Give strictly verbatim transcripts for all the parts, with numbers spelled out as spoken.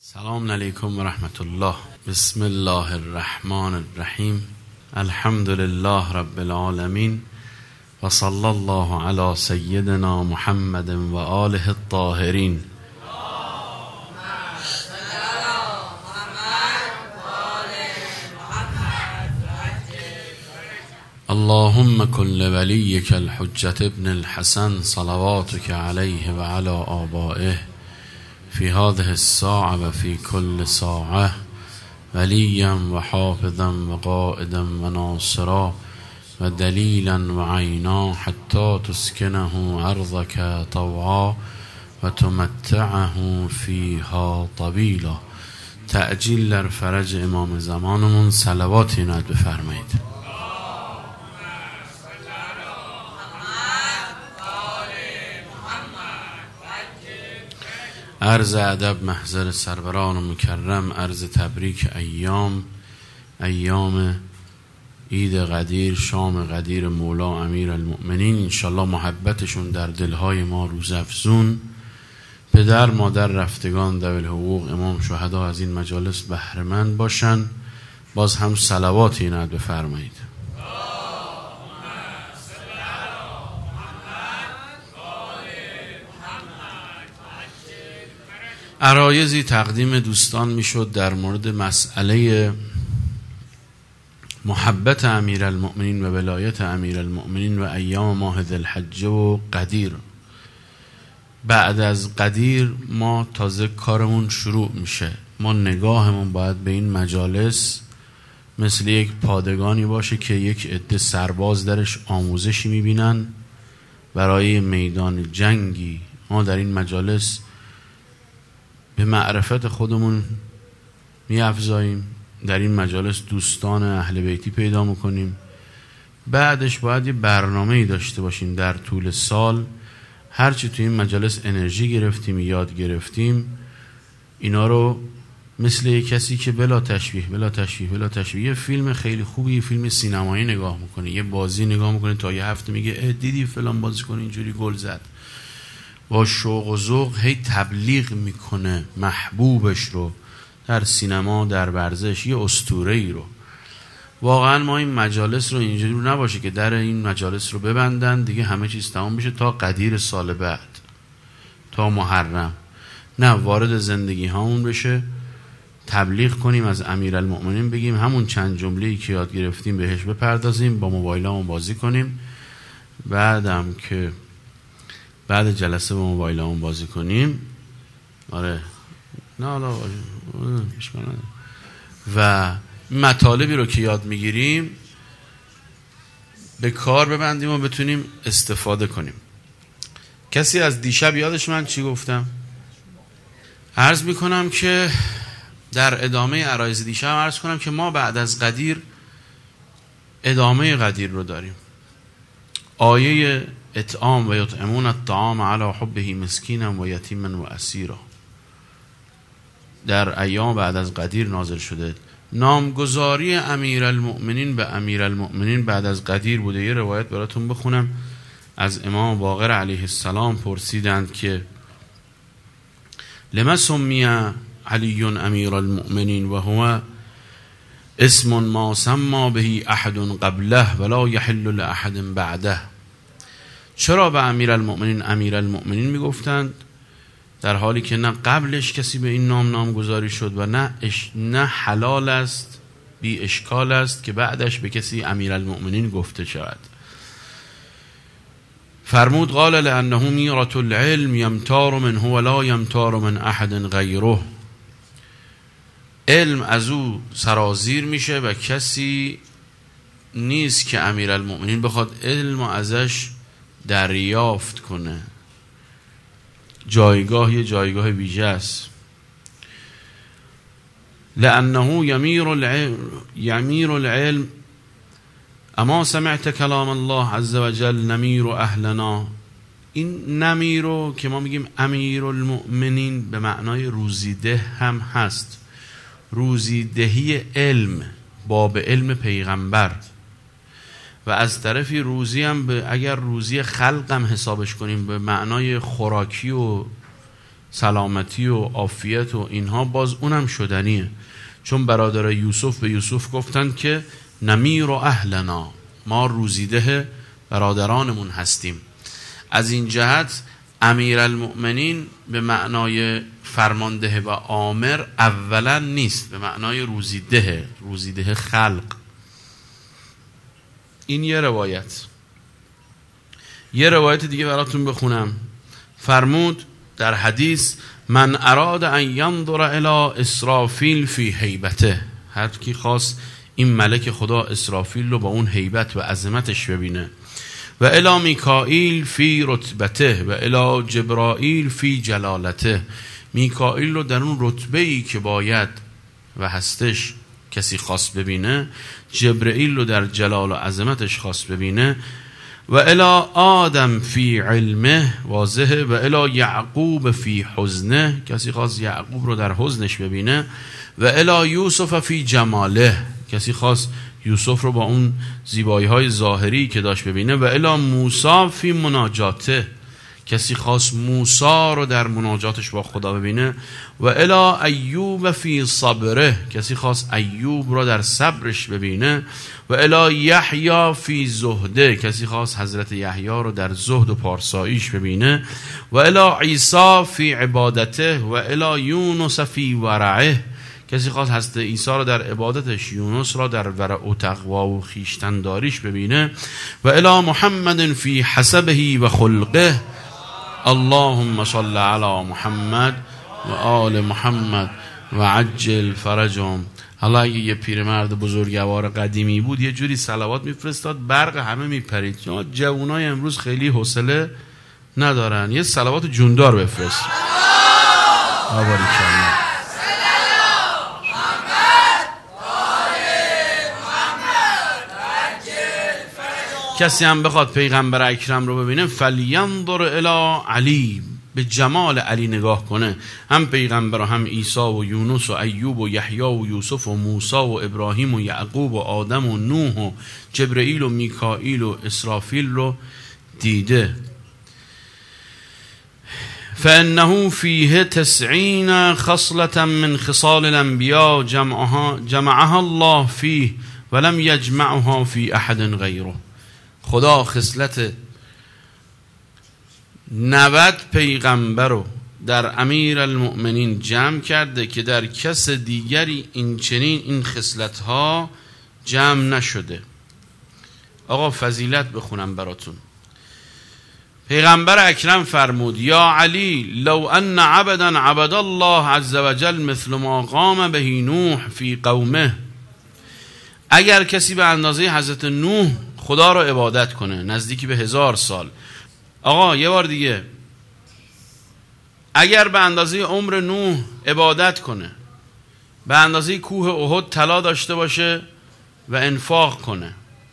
سلام علیکم و رحمت الله. بسم الله الرحمن الرحیم. الحمد لله رب العالمین و صلی الله علی سیدنا محمد و آله الطاهرین. اللهم کن لولیک الحجة ابن الحسن صلواتک علیه و علی آبائه فی هذه الساعة و فی کل ساعة ولیا و حافظا و قائدا و ناصرا و دلیلا و عینا حتی تسکنه ارضک طوعا و تمتعه فیها طویلا. تعجیل در فرج امام زمانمون صلواتی عنایت بفرمایید. عرض ادب محضر سروران و مکرم، عرض تبریک ایام ایام عید قدیر، شام قدیر مولا امیر المؤمنین. انشالله محبتشون در دلهای ما روز افزون. پدر مادر رفتگان ذوی حقوق امام شهدا از این مجالس بهره‌مند باشن. باز هم صلواتی عنایت بفرمایید. عرایضی تقدیم دوستان میشد در مورد مسئله محبت امیرالمؤمنین و ولایت امیرالمؤمنین و ایام ماه ذوالحجه و قدیر. بعد از قدیر ما تازه کارمون شروع میشه. ما نگاهمون باید به این مجالس مثل یک پادگانی باشه که یک عده سرباز درش آموزشی میبینن برای میدان جنگی. ما در این مجالس به معرفت خودمون می‌افزاییم، در این مجالس دوستان اهل بیتی پیدا میکنیم. بعدش باید یه برنامه‌ای داشته باشیم در طول سال. هرچی تو این مجالس انرژی گرفتیم، یاد گرفتیم، اینا رو مثل یک کسی که بلا تشبیه بلا تشبیه بلا تشبیه یه فیلم خیلی خوبی، یه فیلم سینمایی نگاه میکنه، یه بازی نگاه میکنه، تا یه هفته میگه دیدی فلان بازیکن اینجوری گل زد، با شوق و ذوق هی تبلیغ میکنه محبوبش رو در سینما، در ورزش، یه اسطوره‌ای رو. واقعا ما این مجالس رو اینجوری رو نباشه که در این مجالس رو ببندن دیگه همه چیز تمام بشه تا قدیر سال بعد، تا محرم. نه، وارد زندگی هامون بشه، تبلیغ کنیم از امیرالمؤمنین، بگیم همون چند جمله‌ای که یاد گرفتیم بهش بپردازیم، با موبایلامون بازی کنیم. بعدم که بعد جلسه با موبایلمون بازی کنیم، آره نه حالا و مطالبی رو که یاد میگیریم به کار ببندیم و بتونیم استفاده کنیم. کسی از دیشب یادش من چی گفتم؟ عرض میکنم که در ادامه عرایض دیشب عرض کنم که ما بعد از قدیر ادامه قدیر رو داریم. آیه اطعام و یطعمون الطعام علی حبه مسکینا و یتیما و اسیرا در ایام بعد از قدیر نازل شده. نامگذاری امیرالمؤمنین به امیرالمؤمنین بعد از قدیر بوده. یه روایت براتون بخونم. از امام باقر علیه السلام پرسیدند که لما سمی علی امیرالمؤمنین و هو اسم ما سما به احد قبله ولا یحل لاحد بعده. چرا به امیرالمؤمنین امیرالمؤمنین میگفتند در حالی که نه قبلش کسی به این نام نامگذاری شد و نه اش نه حلال است، بی اشکال است که بعدش به کسی امیرالمؤمنین گفته شود؟ فرمود قال لانه میرة العلم یمتار منه ولا یمتار من احد غیره. علم از او سرازیر میشه و کسی نیست که امیرالمؤمنین بخواد علم ازش دریافت کنه. جایگاه یه جایگاه ویژه است. لانه یمیر العلم یمیر العلم اما سمعت کلام الله عز وجل نمیر اهلنا. این نمیرو که ما میگیم امیرالمؤمنین به معنای روزیده هم هست. روزیدهی علم، باب علم پیغمبر، و از طرفی روزی هم به اگر روزی خلق هم حسابش کنیم به معنای خوراکی و سلامتی و عافیت و اینها باز اونم شدنیه، چون برادر یوسف به یوسف گفتن که نمیر و اهلنا، ما روزیده برادرانمون هستیم. از این جهت امیرالمؤمنین به معنای فرمانده و آمر اولا نیست، به معنای روزیده، روزیده خلق. این یه روایت. یه روایت دیگه براتون بخونم. فرمود در حدیث من اراد ان ینظر الی اسرافیل فی هیبته، هر کی خواست این ملک خدا اسرافیل رو با اون هیبت و عظمتش ببینه، و الی میکائیل فی رتبته و الی جبرائیل فی جلالته، میکائیل رو در اون رتبه‌ای که باید و هستش کسی خواست ببینه، جبرائیل رو در جلال و عظمتش خواست ببینه، و الی آدم فی علمه واضحه، و الی یعقوب فی حزنه، کسی خواست یعقوب رو در حزنش ببینه، و الی یوسف فی جماله، کسی خواست یوسف رو با اون زیبایی های ظاهری که داشت ببینه، و الی موسی فی مناجاته، کسی خواست موسی رو در مناجاتش با خدا ببینه، و الی ایوب فی صبره، کسی خواست ایوب رو در صبرش ببینه، و الی یحیی فی زهده، کسی خواست حضرت یحیی رو در زهد و پارساییش ببینه، و الی عیسی فی عبادته و الی یونس فی ورعه، کسی خواست حضرت عیسی رو در عبادتش، یونس را در ورع و تقوا و خویشتن‌داریش ببینه، و الی محمد فی حسبه و خلقه، اللهم صل علی محمد و آل محمد و عجل فرجهم. حالا اگه یه پیرمرد بزرگوار قدیمی بود یه جوری صلوات میفرستاد برق همه میپرید، چون جوانای امروز خیلی حوصله ندارن، یه صلوات جوندار بفرست. آباریکالله. کسی هم بخواد پیغمبر اکرم رو ببینه فلینظر الی علی، به جمال علی نگاه کنه، هم پیغمبر و هم عیسی و یونس و ایوب و یحیی و یوسف و موسی و ابراهیم و یعقوب و آدم و نوح و جبرئیل و میکائیل و اسرافیل رو دیده. فانه فیه تسعین خصلة من خصال الانبیاء جمعها, جمعها الله فیه ولم یجمعها فی احد غیره. خدا خصلت نود پیغمبر رو در امیر المؤمنین جمع کرده که در کس دیگری این چنین این خصلت ها جمع نشده. آقا فضیلت بخونم براتون. پیغمبر اکرم فرمود یا علی لو ان عبدا عبد الله عز وجل مثل ما قام به نوح فی قومه، اگر کسی به اندازه حضرت نوح خدا رو عبادت کنه نزدیکی به هزار سال. آقا یه بار دیگه، اگر به اندازه عمر نوح عبادت کنه، به اندازه کوه احد طلا داشته باشه و انفاق کنه،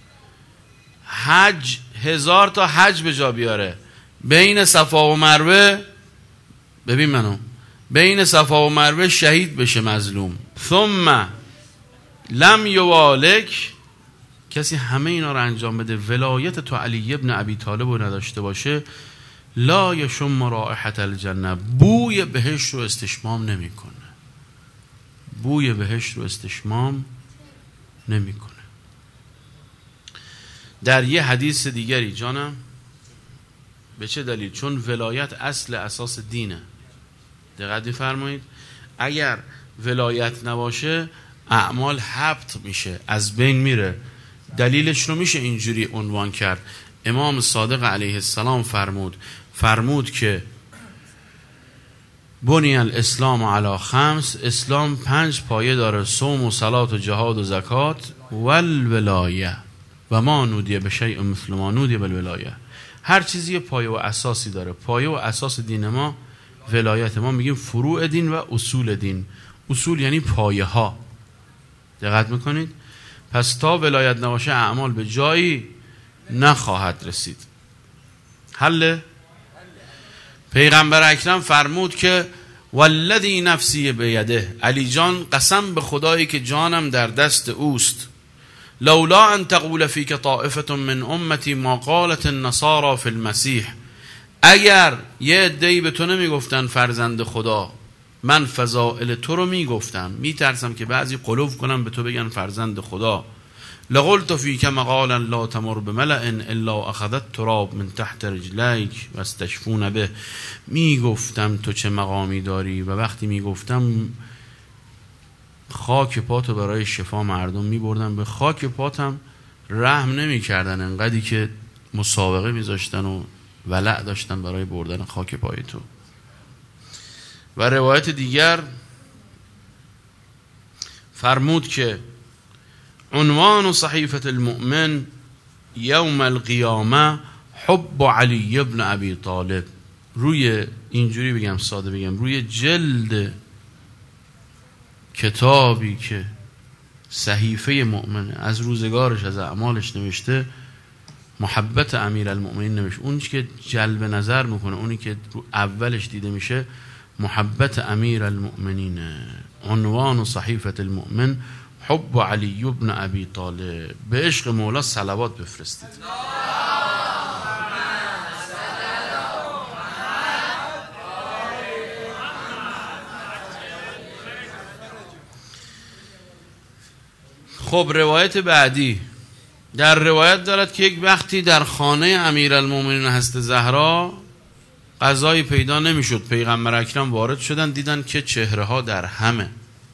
حج هزار تا حج به جا بیاره، بین صفا و مروه، ببین منو، بین صفا و مروه شهید بشه مظلوم، ثم لم یوالک، کسی همه اینا رو انجام بده ولایت تو علی ابن ابی طالب رو نداشته باشه، لا یشم رائحة الجنه، بوی بهشت رو استشمام نمیکنه، بوی بهشت رو استشمام نمیکنه. در یه حدیث دیگری جانم، به چه دلیل؟ چون ولایت اصل اساس دینه. دقت فرمایید، اگر ولایت نباشه اعمال حبط میشه، از بین میره. دلیلش رو میشه اینجوری عنوان کرد. امام صادق علیه السلام فرمود فرمود که بنی الاسلام علی خمس، اسلام پنج پایه داره، صوم و صلات و جهاد و زکات و الولایه و ما نودیه به شیء مثل ما نودیه بالولایه. هر چیزی پایه و اساسی داره. پایه و اساس دین ما ولایت. ما میگیم فروع دین و اصول دین. اصول یعنی پایه ها. دقت میکنید؟ پس تا ولایت نباشه اعمال به جایی نخواهد رسید. حل؟ پیغمبر اکرم فرمود که والذی نفسی بیده، علی جان قسم به خدایی که جانم در دست اوست، لولا ان تقول فیک طائفة من امتی ما قالت النصارى فی المسیح، اگر یه عده‌ای به تو نمیگفتن فرزند خدا، من فضائل تو رو میگفتم، میترسم که بعضی قلوب کنم به تو بگن فرزند خدا. لقلت فیک مقالا لا تمر بملأ الا اخذت تراب من تحت رجلیک واستشفون به. میگفتم تو چه مقامی داری و وقتی میگفتم خاک پاتو برای شفا مردم میبردن، به خاک پاتم رحم نمیکردن، انقدری که مسابقه میذاشتن و ولع داشتن برای بردن خاک پای تو. و روایت دیگر فرمود که عنوان صحیفه المؤمن یوم القیامه حب علی ابن ابی طالب. روی اینجوری بگم ساده بگم، روی جلد کتابی که صحیفه مؤمن از روزگارش از اعمالش نوشته، محبت امیر المؤمنین نوشته. اونی که جلب نظر میکنه، اونی که رو اولش دیده میشه محبت امیر المؤمنین. عنوان صحیفه المؤمن حب علی ابن ابی طالب. به عشق مولا صلوات بفرستید. خب روایت بعدی در روایت دارد که یک وقتی در خانه امیرالمومنین حضرت زهرا غذایی پیدا نمیشد. پیغمبر اکرم وارد شدن، دیدن که چهره ها در همه.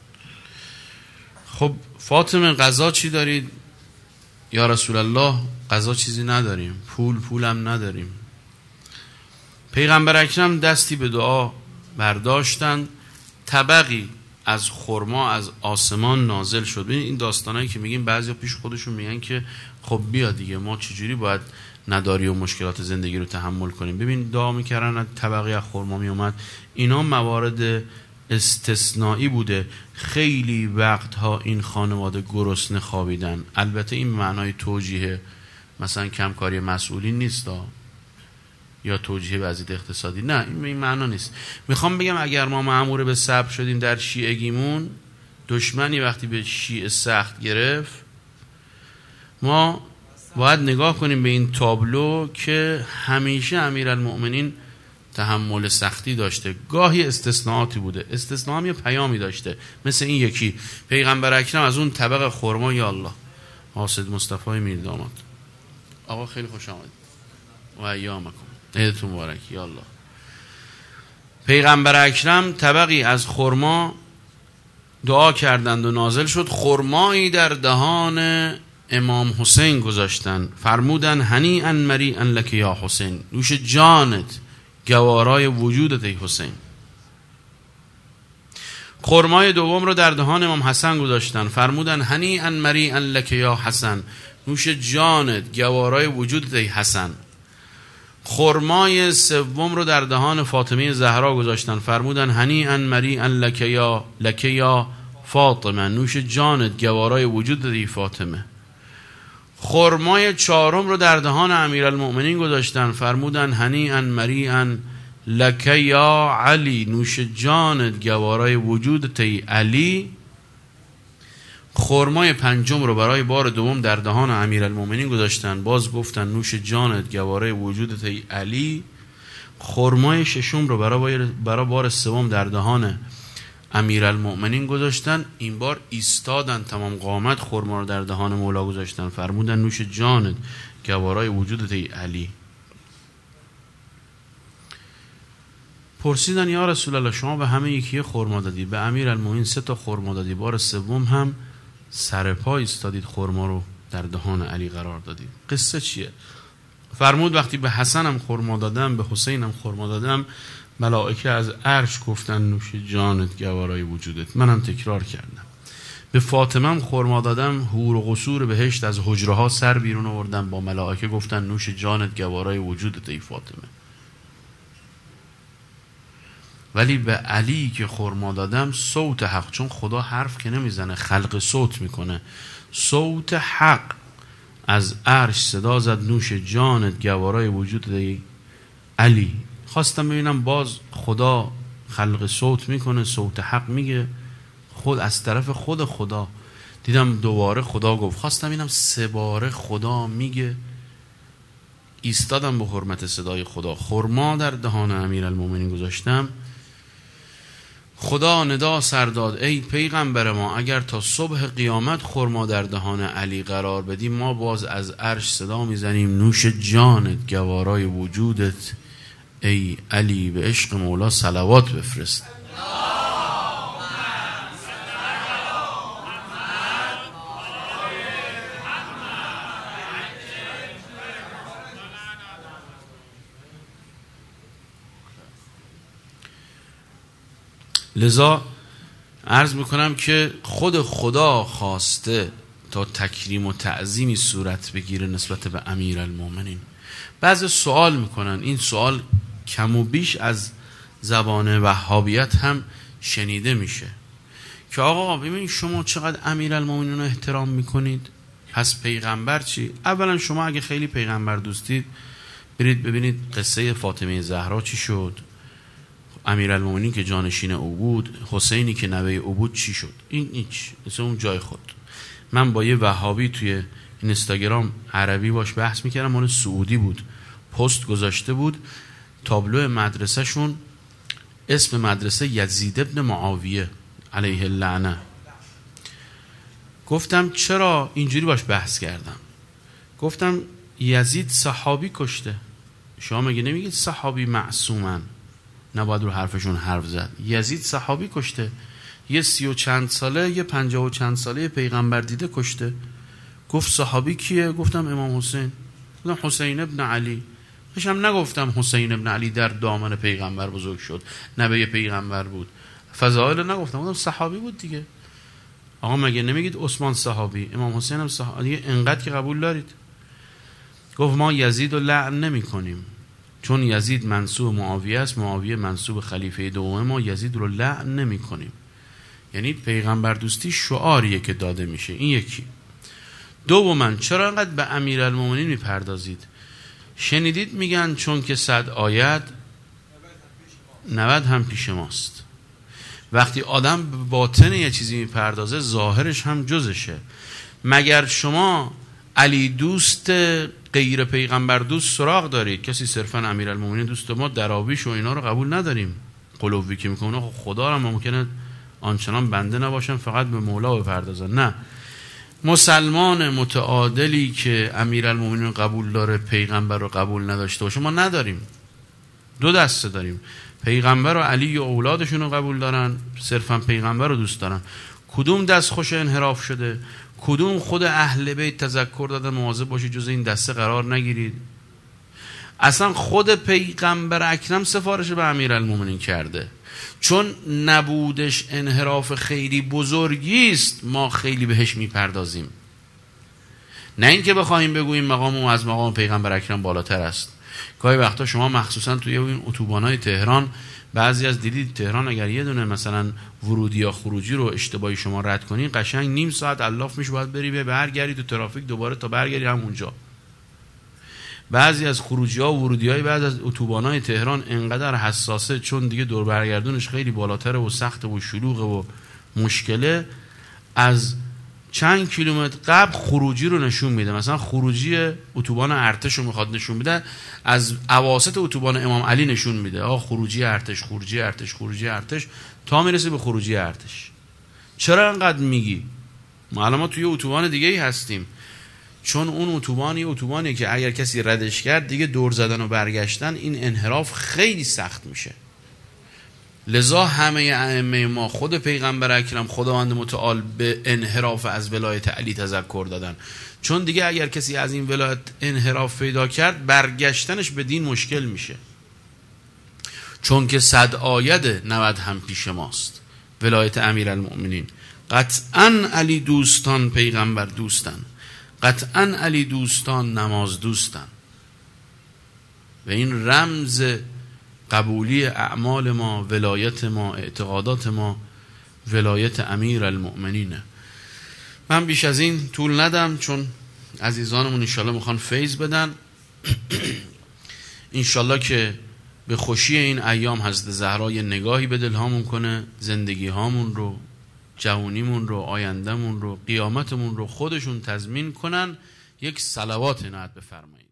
خب فاطمه غذا چی دارید؟ یا رسول الله غذا چیزی نداریم، پول پولم نداریم. پیغمبر اکرم دستی به دعا برداشتن، طبقی از خرما از آسمان نازل شد. ببین این داستانایی که میگیم بعضیا پیش خودشون میگن که خب بیا دیگه ما چجوری باید نداری و مشکلات زندگی رو تحمل کنیم. ببین دعا میکردن طبقی از خرما میومد. اینا موارد استثنایی بوده. خیلی وقتها این خانواده گرسنه خوابیدن. البته این معنای توجیه مثلا کمکاری مسئولین نیست یا توجیه وضعیت اقتصادی، نه این این معنا نیست. میخوام بگم اگر ما مأمور به صبر شدیم در شیعگیمون، دشمنی وقتی به شیعه سخت گرفت، ما باید نگاه کنیم به این تابلو که همیشه امیرالمؤمنین تحمل سختی داشته. گاهی استثناءاتی بوده، استثناء هم یه پیامی داشته. مثل این یکی پیغمبر اکرم از اون طبق خرما، یا الله حاسد مصطفی میر داماد، آقا خیلی خوش آمدید و ایامکم، عیدتون مبارک، یا الله. پیغمبر اکرم طبقی از خرما دعا کردند و نازل شد. خرمایی در دهان امام حسین گذاشتن، فرمودن هنیئا مریئا لک یا حسین، نوش جانت گوارای وجودت ای حسین. خرمای دوم رو در دهان امام حسن گذاشتن، فرمودن هنیئا مریئا لک یا حسن، نوش جانت گوارای وجودت ای حسن. خرمای سوم رو در دهان فاطمه زهرا گذاشتن، فرمودن هنیئا مریئا لک یا لک یا فاطمه، نوش جانت گوارای وجودت ای فاطمه. خرمای چهارم رو در دهان امیرالمؤمنین گذاشتن، فرمودن هنیئا مریئا لک یا علی، نوش جانت گوارای وجودت ای علی. خرمای پنجم رو برای بار دوم در دهان امیرالمؤمنین گذاشتن، باز گفتن نوش جانت گوارای وجودت ای علی. خرمای ششم رو برای برای بار سوم در دهان امیرالمؤمنین گذاشتن، این بار ایستادن تمام قامت خرما رو در دهان مولا گذاشتن، فرمودن نوش جانت گوارای وجودت ای علی. پرسیدن یا رسول الله شما به همه یکی خرما دادی، به امیرالمؤمنین سه تا خرما دادی، بار سوم هم سر پا ایستادید خرما رو در دهان علی قرار دادید، قصه چیه؟ فرمود وقتی به حسنم خرما دادم، به حسینم خرما دادم، ملائکه از عرش گفتن نوش جانت گوارای وجودت. منم تکرار کردم. به فاطمه خرما دادم، حور و قصور بهشت از حجره ها سر بیرون آوردن، با ملائکه گفتن نوش جانت گوارای وجودت ای فاطمه. ولی به علی که خرما دادم، صوت حق، چون خدا حرف که نمیزنه خلق صوت میکنه، صوت حق از عرش صدا زد نوش جانت گوارای وجودت ای علی. خواستم ببینم باز خدا خلق صوت میکنه، صوت حق میگه خود از طرف خود خدا. دیدم دوباره خدا گفت، خواستم ببینم سه باره خدا میگه ایستادم به حرمت صدای خدا، خرما در دهان امیرالمومنین گذاشتم. خدا ندا سر داد ای پیغمبر ما، اگر تا صبح قیامت خرما در دهان علی قرار بدیم، ما باز از عرش صدا میزنیم نوش جانت، گوارای وجودت ای علی، به عشق مولا صلوات بفرست. لذا عرض میکنم که خود خدا خواسته تا تکریم و تعظیمی صورت بگیره نسبت به امیرالمومنین. بعضی سوال میکنن، این سوال کم و بیش از زبان وهابیت هم شنیده میشه که آقا ببین شما چقدر امیرالمومنین رو احترام میکنید، پس پیغمبر چی؟ اولا شما اگه خیلی پیغمبر دوستید برید ببینید قصه فاطمه زهرا چی شد، امیرالمومنین که جانشین او بود، حسینی که نوه او بود چی شد. این هیچ مثل اون جای خود. من با یه وهابی توی اینستاگرام عربی باش بحث میکردم، اون سعودی بود، پست گذاشته بود تابلو مدرسه شون اسم مدرسه یزید ابن معاویه علیه اللعنه. گفتم چرا اینجوری باش بحث کردم؟ گفتم یزید صحابی کشته، شما مگه نمیگید صحابی معصومن، نباید رو حرفشون حرف زد؟ یزید صحابی کشته، یه سی و چند ساله یه پنجاه و چند ساله پیغمبر دیده کشته. گفت صحابی کیه؟ گفتم امام حسین. گفتم حسین ابن علی. هم نگفتم حسین ابن علی در دامن پیغمبر بزرگ شد، نبی پیغمبر بود، فضائل نگفتم، گفتم صحابی بود دیگه. آقا مگه نمیگید عثمان صحابی، امام حسین هم صحابی، دیگه انقدر که قبول دارید؟ گفت ما یزید رو لعن نمی کنیم، چون یزید منسوب معاویه است، معاویه منسوب خلیفه دوم، ما یزید رو لعن نمی کنیم. یعنی پیغمبر دوستی شعاریه که داده میشه. این یکی. دوما چرا انقدر به امیرالمومنین میپردازید؟ شنیدید میگن چون که صد آیت نود هم پیش ماست. وقتی آدم به باطن یه چیزی میپردازه ظاهرش هم جزشه. مگر شما علی دوست غیر پیغمبر دوست سراغ دارید؟ کسی صرفا امیرالمومنین دوست؟ ما دراویش و اینا رو قبول نداریم. قلوبی که میکنه خدا رو ممکنه آنچنان بنده نباشن فقط به مولا بپردازن. نه، مسلمان متعادلی که امیرالمومنین قبول داره پیغمبر رو قبول نداشته باشه ما نداریم. دو دسته داریم، پیغمبر و علی و اولادشون رو قبول دارن، صرفا پیغمبر رو دوست دارن. کدوم دست خوش انحراف شده؟ کدوم خود اهل بیت تذکر دادن مواظب باشید جز این دسته قرار نگیرید؟ اصلا خود پیغمبر اکرم سفارش به امیرالمومنین کرده، چون نبودش انحراف خیلی بزرگی است ما خیلی بهش میپردازیم. نه اینکه بخوایم بگوییم مقام او از مقام پیغمبر اکرم بالاتر است. گاهی وقتا شما مخصوصا توی این اتوبان‌های تهران، بعضی از دیدید تهران اگر یه دونه مثلا ورودی یا خروجی رو اشتباهی شما رد کنین قشنگ نیم ساعت الاف میشه باید بری به برگردی تو ترافیک دوباره تا برگردی همونجا. بعضی از خروجی ها و ورودی های بعضی از اتوبان‌های تهران انقدر حساسه چون دیگه دور برگردونش خیلی بالاتره و سخته و شلوغه و مشکله، از چند کیلومتر قبل خروجی رو نشون میده. مثلا خروجی اتوبان ارتش رو میخواد نشون میده، از اواسط اتوبان امام علی نشون میده آقا خروجی ارتش خروجی ارتش خروجی ارتش تا میرسه به خروجی ارتش. چرا انقدر میگی؟ ما الان ما توی اتوبان دیگه ای هستیم، چون اون اتوبانی اتوبانیه که اگر کسی ردش کرد دیگه دور زدن و برگشتن این انحراف خیلی سخت میشه. لذا همه ائمه ما، خود پیغمبر اکرم خداوند متعال، به انحراف از ولایت علی تذکر دادن، چون دیگه اگر کسی از این ولایت انحراف پیدا کرد برگشتنش به دین مشکل میشه. چون که صد آیده نود هم پیش ماست. ولایت امیرالمؤمنین قطعا علی دوستان پیغمبر دوستن، قطعا علی دوستان نماز دوستن و این رمز قبولی اعمال ما، ولایت ما، اعتقادات ما ولایت امیرالمؤمنینه. من بیش از این طول ندم چون عزیزانمون انشالله میخوان فیض بدن. انشالله که به خوشی این ایام حضرت زهرا یه نگاهی به دلهامون کنه، زندگی هامون رو، جوانیمون رو، آیندهمون رو، قیامتمون رو خودشون تضمین کنن. یک صلوات عنایت بفرمایید.